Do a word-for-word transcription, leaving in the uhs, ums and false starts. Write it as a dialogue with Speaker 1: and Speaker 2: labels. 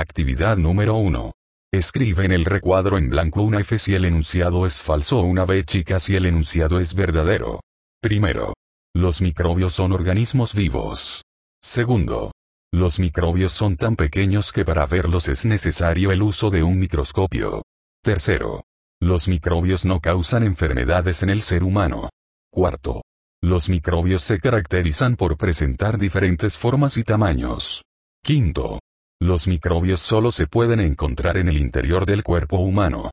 Speaker 1: Actividad número uno. Escribe en el recuadro en blanco una F si el enunciado es falso o una B chica si el enunciado es verdadero. Primero. Los microbios son organismos vivos. Segundo. Los microbios son tan pequeños que para verlos es necesario el uso de un microscopio. Tercero. Los microbios no causan enfermedades en el ser humano. Cuarto. Los microbios se caracterizan por presentar diferentes formas y tamaños. Quinto. Los microbios solo se pueden encontrar en el interior del cuerpo humano.